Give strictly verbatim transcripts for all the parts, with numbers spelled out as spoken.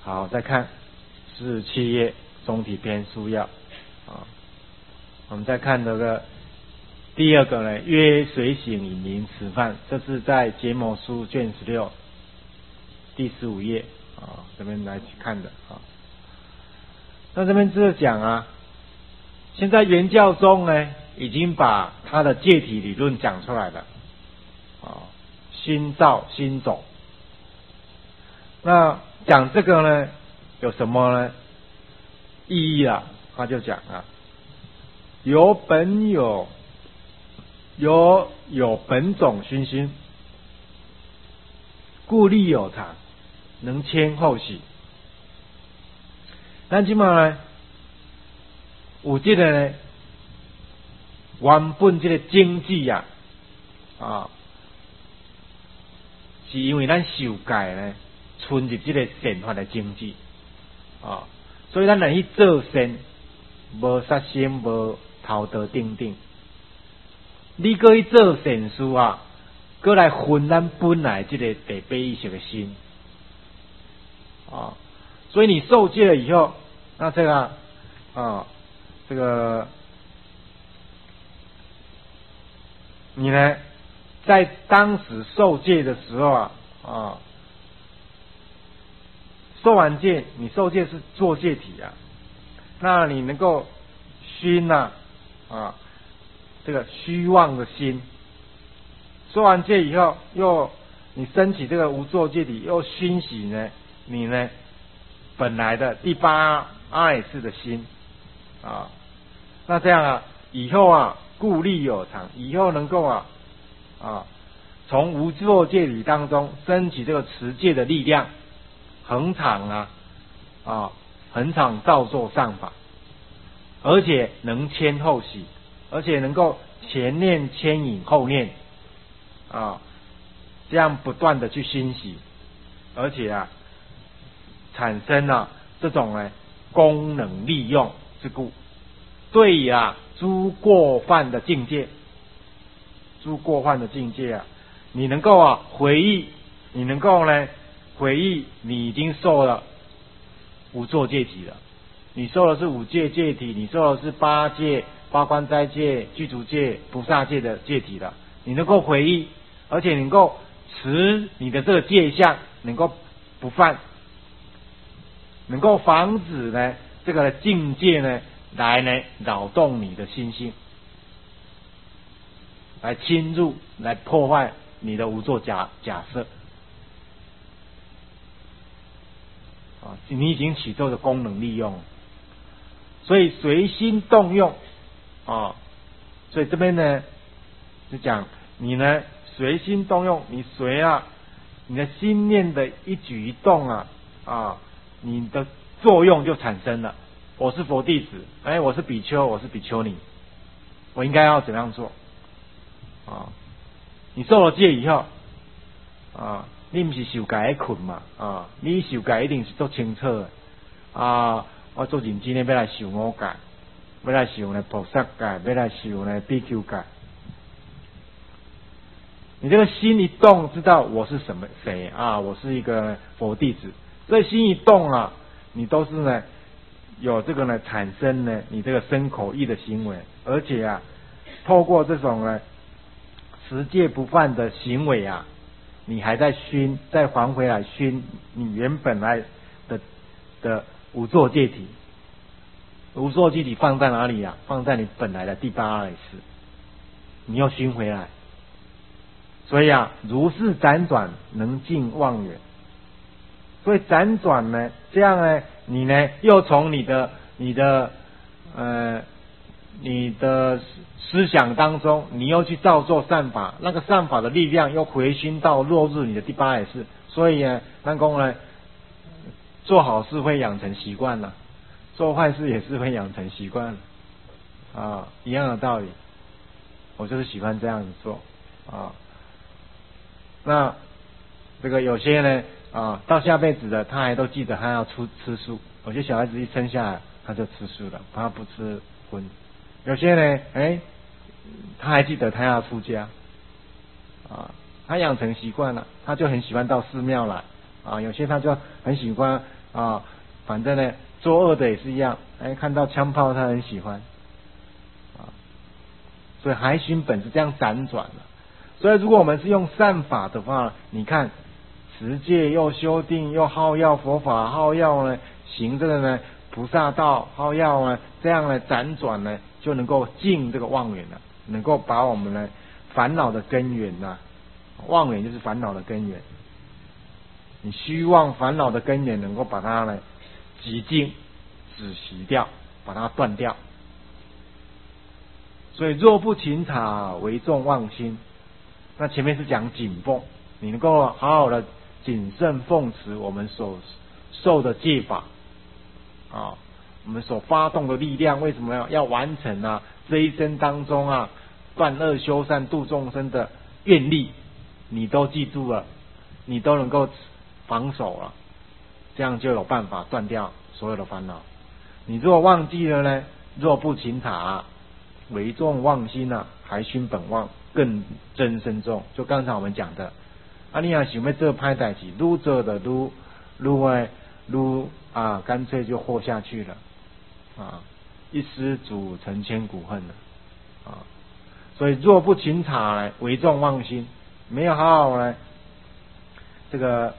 好，再看四十七页总体篇书要啊，我们再看这个第二个呢，约随行引灵吃饭，这是在结摩书卷十六第十五页啊，这边来看的啊。那这边就是讲啊，现在原教宗呢已经把他的戒体理论讲出来了啊，新造新种。那讲这个呢有什么呢意义啊？他就讲啊，有本有有有本种熏心，故立有常，能迁后喜。咱即马呢有这个呢原本这个经济啊啊，是因为咱受戒呢存入这个善法的经济啊，所以咱来去做善，无杀生，无偷盗等等。你搁去做善事啊，搁来分咱本来这个第八意识的心啊，所以你受戒了以后，那这个啊，这个你呢，在当时受戒的时候啊啊。受完戒，你受戒是做戒体啊，那你能够熏呐 啊, 啊，这个虚妄的心。受完戒以后，又你升起这个无作戒体，又熏洗呢，你呢本来的第八阿赖耶的心啊，那这样啊，以后啊故立有常，以后能够啊啊从无作戒体当中升起这个持戒的力量。恒常啊啊，恒常造作善法，而且能牵后喜，而且能够前念牵引后念啊，这样不断的去欣喜，而且啊产生了这种呢功能利用之故，对于啊诸过犯的境界，诸过犯的境界啊，你能够啊回忆，你能够呢。回忆你已经受了无作戒体了，你受的是五戒戒体，你受的是八戒、八关斋戒、具足戒、菩萨戒的戒体了。你能够回忆，而且能够持你的这个戒相，能够不犯，能够防止呢这个境界呢来呢扰动你的心性，来侵入，来破坏你的无作假假设。啊，你已经起作的功能利用，所以随心动用啊，所以这边呢就讲你呢随心动用，你随啊你的心念的一举一动啊啊，你的作用就产生了。我是佛弟子，哎，我是比丘，我是比丘尼，我应该要怎样做啊？你受了戒以后啊。你不是受戒的困嘛？啊，你受戒一定是做清楚的啊！我做认真的要来受五戒，要来受呢菩萨戒，要来受呢比丘戒。你这个心一动，知道我是什么谁啊？我是一个佛弟子。这心一动啊，你都是呢有这个呢产生呢你这个身口意的行为，而且啊，透过这种呢持戒不犯的行为啊。你还在熏，再还回来熏你原本来的的无作戒体，无作戒体放在哪里啊？放在你本来的第八阿赖耶识，你又熏回来。所以啊，如是辗转，能尽妄远。所以辗转呢，这样呢，你呢又从你的你的呃你的思想当中，你又去造作善法，那个善法的力量又回熏到落入你的第八阿赖耶识，所以呢，南宫呢，做好事会养成习惯了，做坏事也是会养成习惯啊，一样的道理。我就是喜欢这样子做啊。那这个有些呢啊，到下辈子的他还都记得他要出吃素，有些小孩子一生下来他就吃素了，他不吃荤。有些呢，哎，他还记得他要出家，他养成习惯了，他就很喜欢到寺庙来啊。有些他就很喜欢啊，反正呢，作恶的也是一样，哎，看到枪炮他很喜欢，啊，所以海巡本是这样辗转的。所以如果我们是用善法的话，你看持戒又修定又好要佛法，好要呢行这个呢菩萨道，好要呢这样呢辗转呢，就能够尽这个妄缘了，能够把我们呢烦恼的根源呐、啊，妄缘就是烦恼的根源。你虚妄烦恼的根源，能够把它呢极尽止息掉，把它断掉。所以若不勤察，为众妄心。那前面是讲谨奉，你能够好好的谨慎奉持我们所受的戒法啊，我们所发动的力量，为什么要要完成啊？这一生当中啊，断恶修善度众生的愿力，你都记住了，你都能够防守了，这样就有办法断掉所有的烦恼。你如果忘记了呢？若不勤察，为众妄心啊，还熏本妄，更增深重。就刚才我们讲的，啊，你要想要做歹代志，愈做的愈愈爱愈啊，干脆就活下去了啊，一失足成千古恨了啊。所以若不勤察呢，为众妄心，没有好好呢这个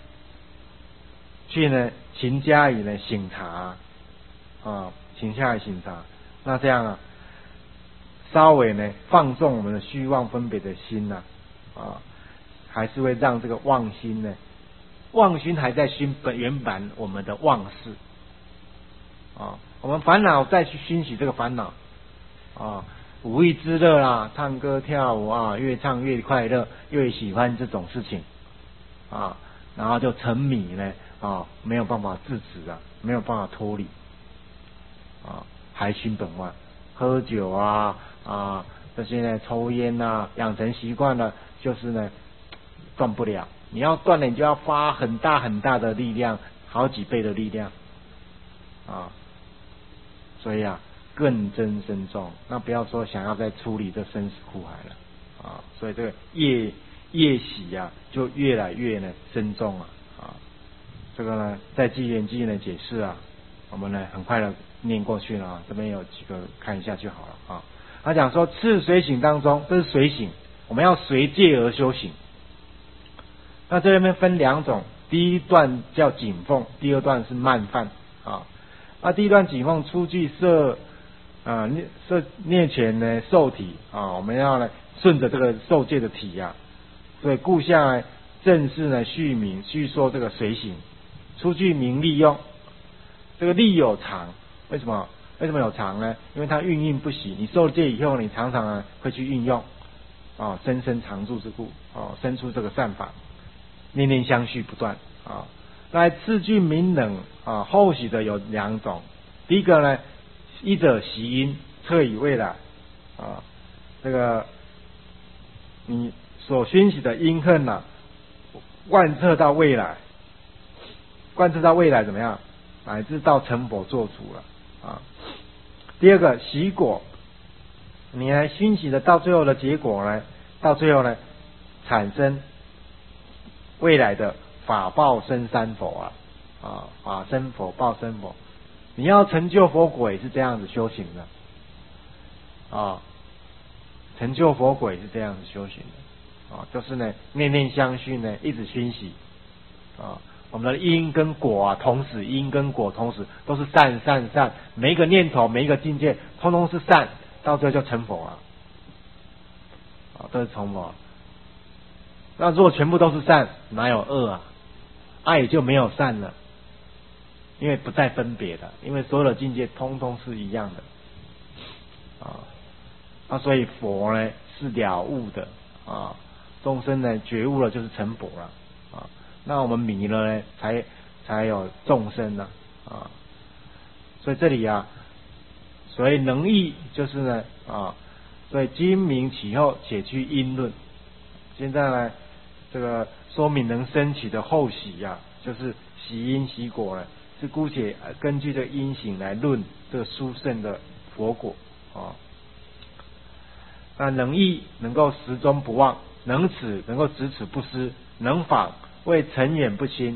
去呢勤加以呢省察啊，勤加以省察，那这样啊。稍微呢放纵我们的虚妄分别的心呐 啊, 啊，还是会让这个妄心呢，妄心还在熏本原版我们的妄事啊，我们烦恼再去熏习这个烦恼啊，五欲之乐啦，唱歌跳舞啊，越唱越快乐，越喜欢这种事情啊，然后就沉迷呢啊，没有办法制止啊，没有办法脱离啊，还熏本妄，喝酒啊。啊，这些呢，抽烟啊，养成习惯了，就是呢，断不了。你要断了，你就要发很大很大的力量，好几倍的力量，啊，所以啊，更增深重。那不要说想要再处理这生死苦海了，啊，所以这个业业喜啊，就越来越呢深重啊，啊，这个呢，在纪元纪的解释啊，我们呢很快的念过去了啊，这边有几个看一下就好了啊。他讲说，次随行当中，这是随行，我们要随戒而修行。那这边分两种，第一段叫谨奉，第二段是慢犯啊。那第一段谨奉，出具摄啊摄念前呢受体啊，我们要呢顺着这个受戒的体啊，所以故下呢正式呢续名续说这个随行，出具名利用，这个利有常，为什么？为什么有常呢？因为它运用不息，你受戒以后，你常常呢会去运用啊，生生常住之故啊，生出这个善法，念念相续不断啊。来次句名冷啊，后喜的有两种，第一个呢，一者习因，测以未来啊，这个你所熏习的因恨呐、啊，贯彻到未来，贯彻到未来怎么样？乃至到成佛做主了。啊，第二个习果，你来熏习的到最后的结果呢，到最后呢，产生未来的法报生三佛啊，啊法生佛报生佛，你要成就佛果也是这样子修行的啊，成就佛果也是这样子修行的啊，就是呢念念相续呢，一直熏习啊。我们的因跟果啊，同时因跟果同时都是善善善，每一个念头每一个境界，通通是善，到最后就成佛了，啊，都是成佛。那如果全部都是善，哪有恶啊？爱就没有善了，因为不再分别的，因为所有的境界通通是一样的，啊，那所以佛呢是了悟的啊，众生呢觉悟了就是成佛了啊。那我们迷了呢，才才有众生呢啊，所以这里啊，所以能益就是呢啊，所以今明其后且去因论。现在呢，这个说明能升起的后喜呀、啊，就是喜因喜果呢，是姑且根据这个因行来论这个殊胜的佛果啊。那能益能够始终不忘，能持能够执持不失，能访为尘远不侵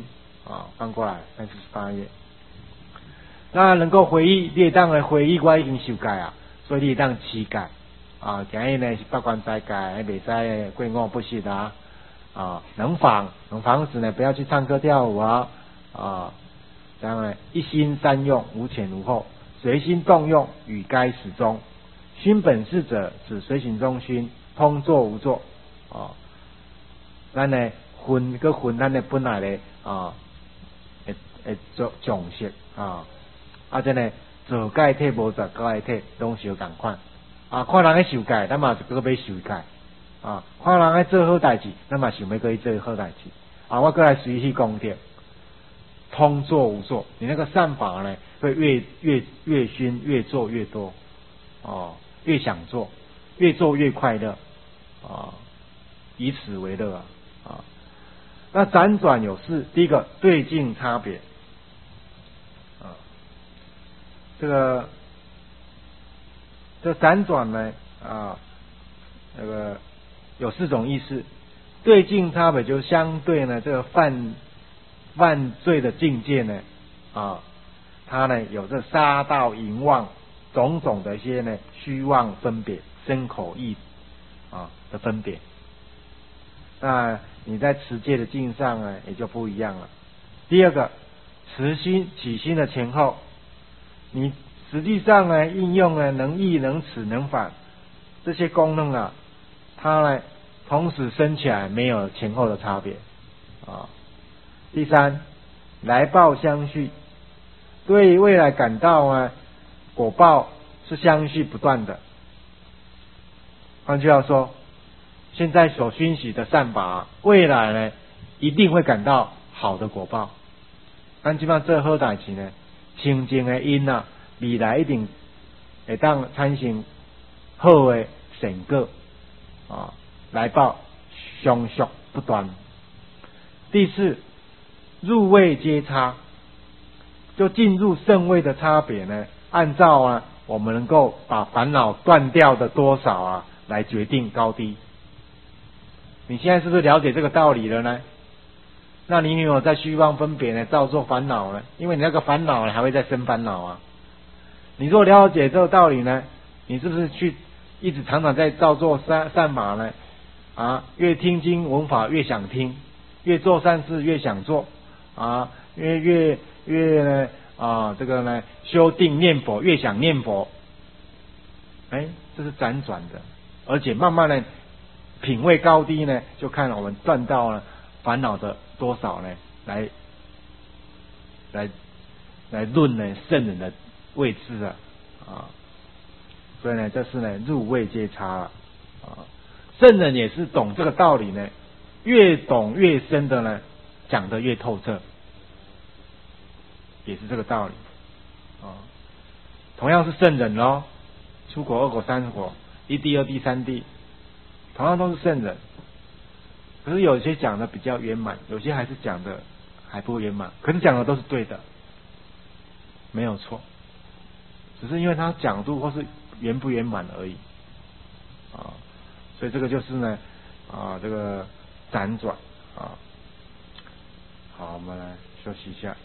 啊，翻过来三四十八页。那能够回忆，你会当的回忆我已经受戒啊，所以你会当持戒啊。今日呢是八关斋戒，还袂使过午不食啊。啊，能防能防止呢，不要去唱歌跳舞啊啊。这样呢，一心三用，无前无后，随心动用，与该始终。熏本事者，指随行中熏，通作无作啊。咱呢熏个熏咱的本来的啊，诶诶种种色啊，啊这呢做戒体无做戒体，拢是共款啊。看人咧受戒，咱嘛是搁要受戒啊。看人咧做好代志，咱嘛想要搁去做好代志啊。我搁来随去功德，通作无作，你那个善法呢，会越越越熏，越做越多哦，越想做，越做越快乐啊，以此为乐啊。啊，那辗转有四，第一个对境差别啊，这个这辗转呢啊，那个有四种意思。对境差别就相对呢，这个犯犯罪的境界呢啊，它呢有这杀盗淫妄种种的一些呢虚妄分别、身口意啊的分别。那你在持戒的境上呢，也就不一样了。第二个，持心起心的前后，你实际上呢应用呢能意能持能反这些功能啊，它呢同时升起来，没有前后的差别啊。第三，来报相续，对未来感到呢果报是相续不断的。换句话说，现在所熏习的善法，未来呢一定会感到好的果报。咱即摆做好代志呢，清净的因啊，未来一定会当产生好的成果啊，来报相续不断。第四，入位皆差，就进入圣位的差别呢，按照啊我们能够把烦恼断掉的多少啊，来决定高低。你现在是不是了解这个道理了呢？那你有没有在虚妄分别呢，造作烦恼呢？因为你那个烦恼呢，还会再生烦恼啊。你若了解这个道理呢，你是不是去一直常常在造作善善法呢？啊，越听经闻法越想听，越做善事越想做啊，越越越呢啊这个呢修定念佛越想念佛，哎，这是辗转的，而且慢慢的。品位高低呢，就看我们断到了烦恼的多少呢，来来来论呢圣人的位置啊啊，所以呢，这是呢入位皆差了啊。圣人也是懂这个道理呢，越懂越深的呢，讲得越透彻，也是这个道理啊。同样是圣人咯，出国、二国、三国，一地、二地、三地。同样都是圣人，可是有些讲的比较圆满，有些还是讲的还不圆满，可是讲的都是对的，没有错，只是因为他讲度或是圆不圆满而已啊，所以这个就是呢啊这个辗转啊。好，我们来休息一下。